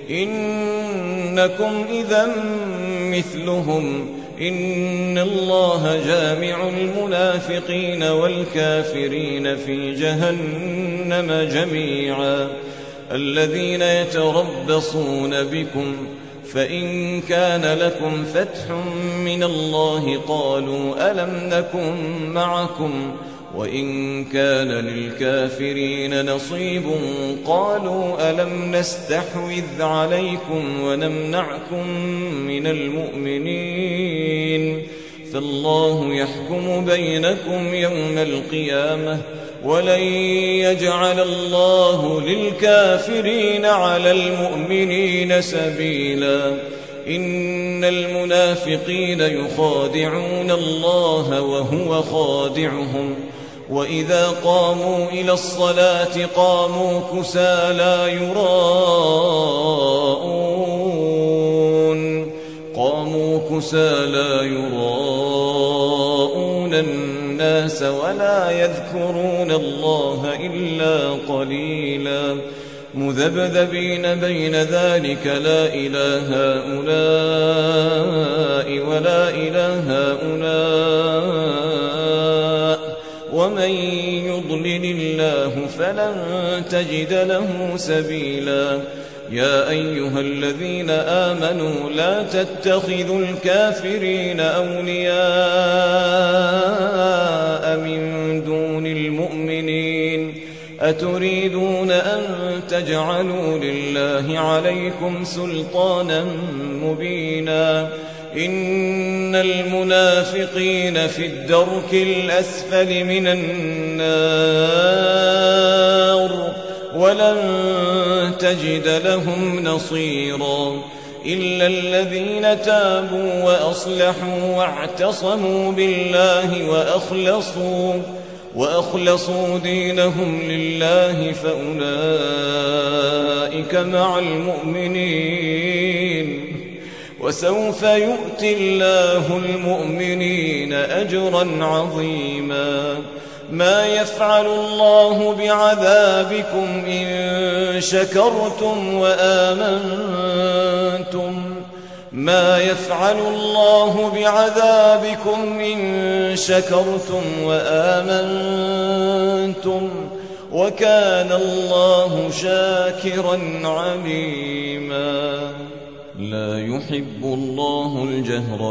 Speaker 2: إنكم إذا مثلهم إن الله جامع المنافقين والكافرين في جهنم جميعا الذين يتربصون بكم فإن كان لكم فتح من الله قالوا ألم نكن معكم وإن كان للكافرين نصيب قالوا ألم نستحوذ عليكم ونمنعكم من المؤمنين فالله يحكم بينكم يوم القيامة ولن يجعل الله للكافرين على المؤمنين سبيلا إن المنافقين يخادعون الله وهو خادعهم وإذا قاموا إلى الصلاة قاموا كسالى يراءون قاموا كسالى يراءون الناس ولا يذكرون الله إلا قليلا مذبذبين بين ذلك لا إله هؤلاء ولا إله هؤلاء ومن يضلل الله فلن تجد له سبيلا يا أيها الذين آمنوا لا تتخذوا الكافرين أولياء من دون المؤمنين أتريدون أن تجعلوا لله عليكم سلطانا مبينا إن المنافقين في الدرك الأسفل من النار ولن تجد لهم نصيرا إلا الذين تابوا وأصلحوا واعتصموا بالله وأخلصوا وأخلصوا دينهم لله فأولئك مع المؤمنين وسوف يؤتي الله المؤمنين أجرا عظيما ما يفعل الله بعذابكم إن شكرتم وآمنتم ما يفعل الله بعذابكم إن شكرتم وآمنتم وكان الله شاكرا عليما لا يحب الله الجهر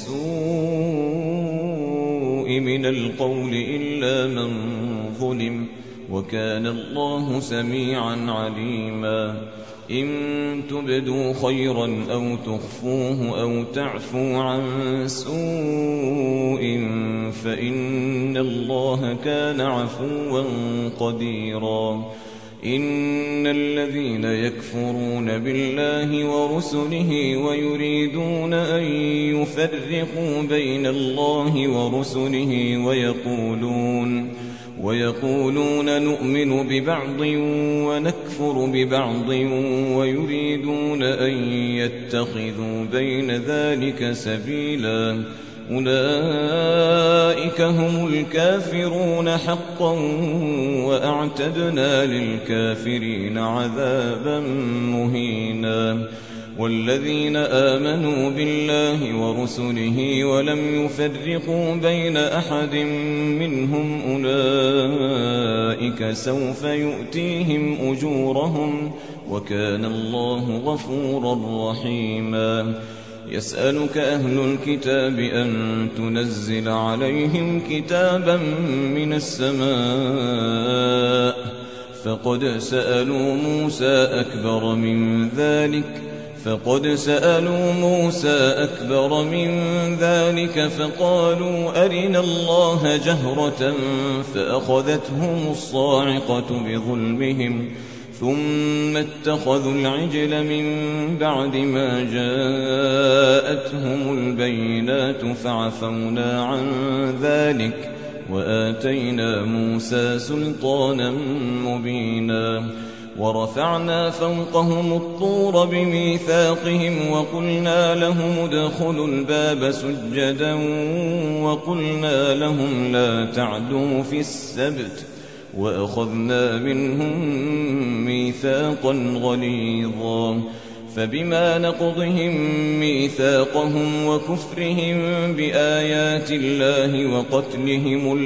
Speaker 2: بالسوء من القول إلا من ظلم وكان الله سميعا عليما إن تبدوا خيرا أو تخفوه أو تعفوا عن سوء فإن الله كان عفوا قديرا إن الذين يكفرون بالله ورسله ويريدون أن يفرقوا بين الله ورسله ويقولون ويقولون نؤمن ببعض ونكفر ببعض ويريدون أن يتخذوا بين ذلك سبيلا أولئك هم الكافرون حقا وأعتدنا للكافرين عذابا مهينا والذين آمنوا بالله ورسله ولم يفرقوا بين أحد منهم أولئك سوف يؤتيهم أجورهم وكان الله غفورا رحيما يسألك أهل الكتاب أن تنزل عليهم كتابا من السماء فقد سألوا موسى أكبر من ذلك فقد سألوا موسى أكبر من ذلك فقالوا أرنا الله جهرة فأخذتهم الصاعقة بظلمهم ثم اتخذوا العجل من بعد ما جاءتهم البينات فعفونا عن ذلك وآتينا موسى سلطانا مبينا ورفعنا فوقهم الطور بميثاقهم وقلنا لهم ادخلوا الباب سجدا وقلنا لهم لا تعدوا في السبت وأخذنا منهم ميثاقا غليظا فبما نقضهم ميثاقهم وكفرهم بآيات الله وقتلهم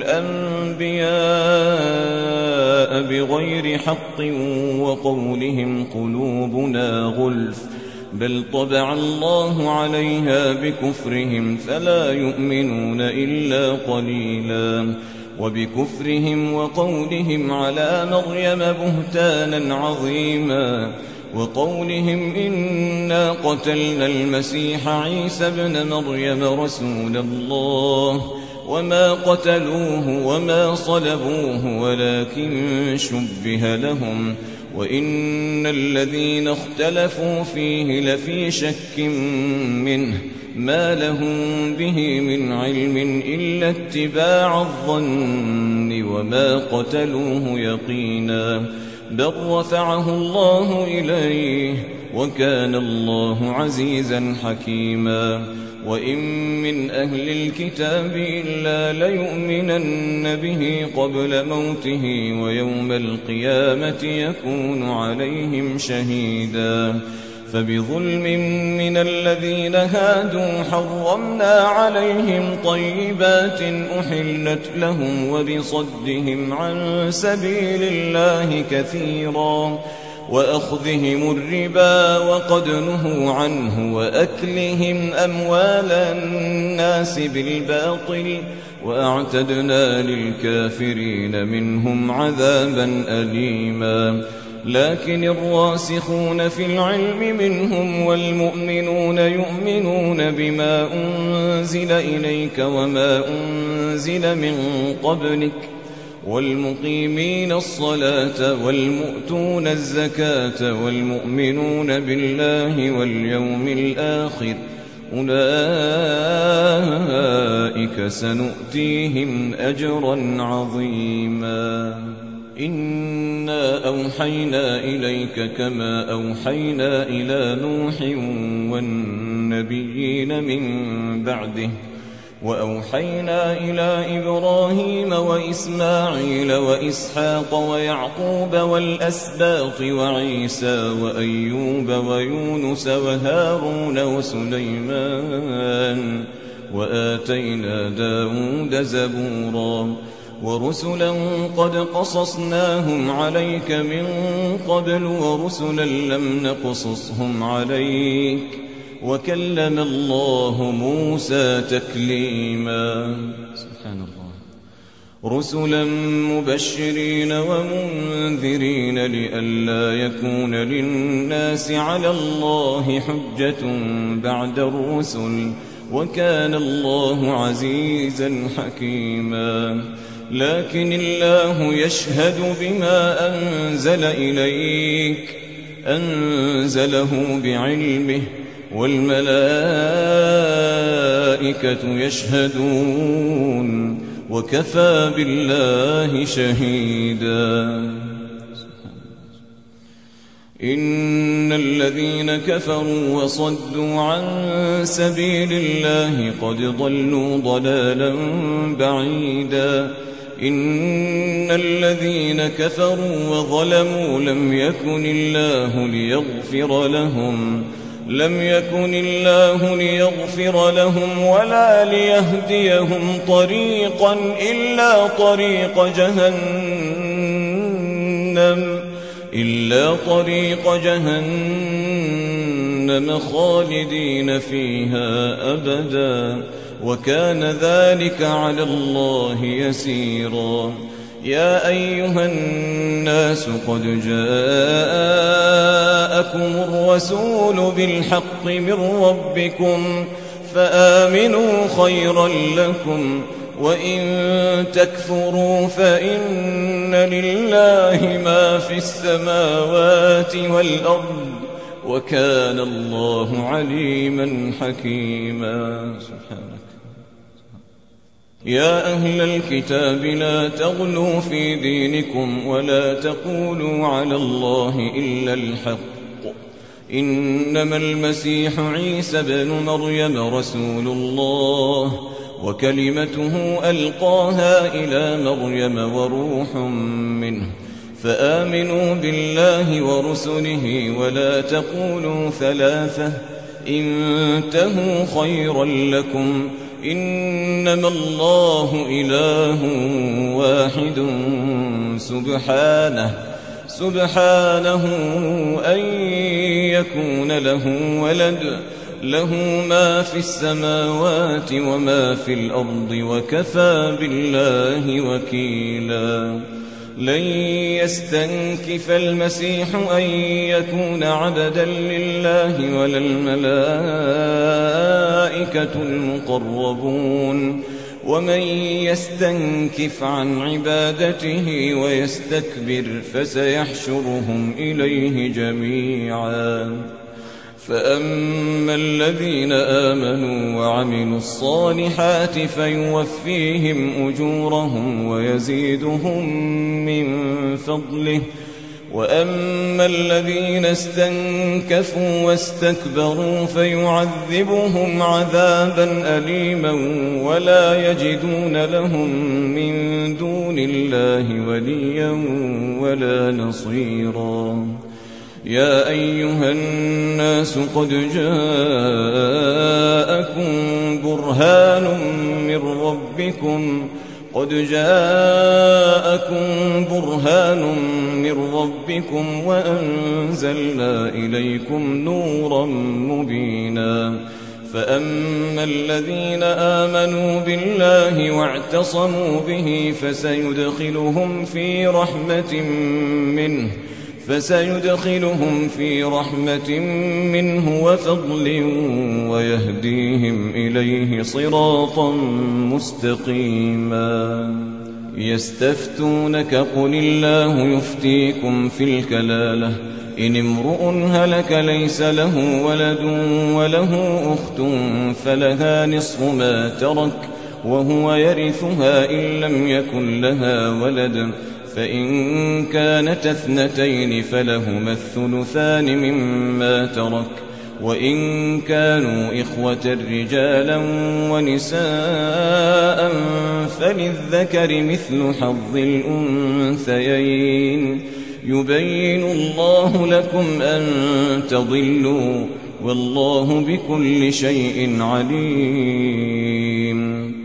Speaker 2: الأنبياء بغير حق وقولهم قلوبنا غلف بل طبع الله عليها بكفرهم فلا يؤمنون إلا قليلا وبكفرهم وقولهم على مريم بهتانا عظيما وقولهم إنا قتلنا المسيح عيسى ابن مريم رسول الله وما قتلوه وما صلبوه ولكن شبه لهم وإن الذين اختلفوا فيه لفي شك منه ما لهم به من علم إلا اتباع الظن وما قتلوه يقينا بل رفعه الله إليه وكان الله عزيزا حكيما وإن من أهل الكتاب إلا ليؤمنن به قبل موته ويوم القيامة يكون عليهم شهيدا فبظلم من الذين هادوا حرمنا عليهم طيبات أحلت لهم وبصدهم عن سبيل الله كثيرا وأخذهم الربا وقد نهوا عنه وأكلهم أموال الناس بالباطل وأعتدنا للكافرين منهم عذابا أليما لكن الراسخون في العلم منهم والمؤمنون يؤمنون بما أنزل إليك وما أنزل من قبلك والمقيمين الصلاة والمؤتون الزكاة والمؤمنون بالله واليوم الآخر أولئك سنؤتيهم أجرا عظيما. إنا أوحينا إليك كما أوحينا إلى نوح والنبيين من بعده وأوحينا إلى إبراهيم وإسماعيل وإسحاق ويعقوب والأسباط وعيسى وأيوب ويونس وهارون وسليمان وآتينا داود زبورا ورسلا قد قصصناهم عليك من قبل ورسلا لم نقصصهم عليك وكلم الله موسى تكليما. سبحان الله. رسلا مبشرين ومنذرين لئلا يكون للناس على الله حجة بعد الرسل وكان الله عزيزا حكيما. لكن الله يشهد بما أنزل إليك أنزله بعلمه والملائكة يشهدون وكفى بالله شهيدا. إن الذين كفروا وصدوا عن سبيل الله قد ضلوا ضلالا بعيدا. إن الذين كفروا وظلموا لم يكن الله ليغفر لهم لم يكن الله ليغفر لهم ولا ليهديهم طريقا إلا طريق جهنم إلا طريق جهنم خالدين فيها أبدا وكان ذلك على الله يسيرا. يا أيها الناس قد جاءكم الرسول بالحق من ربكم فآمنوا خيرا لكم وإن تكفروا فإن لله ما في السماوات والأرض وكان الله عليما حكيما. سبحانك. يا أهل الكتاب لا تغلوا في دينكم ولا تقولوا على الله إلا الحق إنما المسيح عيسى بن مريم رسول الله وكلمته ألقاها إلى مريم وروح منه فآمنوا بالله ورسله ولا تقولوا ثلاثة انتهوا خيرا لكم إنما الله إله واحد سبحانه سبحانه أن يكون له ولد له ما في السماوات وما في الأرض وكفى بالله وكيلا. لن يستنكف المسيح أن يكون عبدا لله ولا الملائكة المقربون ومن يستنكف عن عبادته ويستكبر فسيحشرهم إليه جميعا. فأما الذين آمنوا وعملوا الصالحات فيوفيهم أجورهم ويزيدهم من فضله وأما الذين استنكفوا واستكبروا فيعذبهم عذابا أليما ولا يجدون لهم من دون الله وليا ولا نصيرا. يا أيها الناس قد جاءكم برهان من ربكم قد جاءكم برهان من ربكم وأنزلنا إليكم نورا مبينا. فأما الذين آمنوا بالله واعتصموا به فسيدخلهم في رحمة منه فسيدخلهم في رحمة منه وفضل ويهديهم إليه صراطا مستقيما. يستفتونك قل الله يفتيكم في الكلالة إن امرؤ هلك ليس له ولد وله أخت فلها نصف ما ترك وهو يرثها إن لم يكن لها ولد فإن كانت اثنتين فلهما الثلثان مما ترك وإن كانوا إخوة رجالا ونساء فللذكر مثل حظ الأنثيين يبين الله لكم أن تضلوا والله بكل شيء عليم.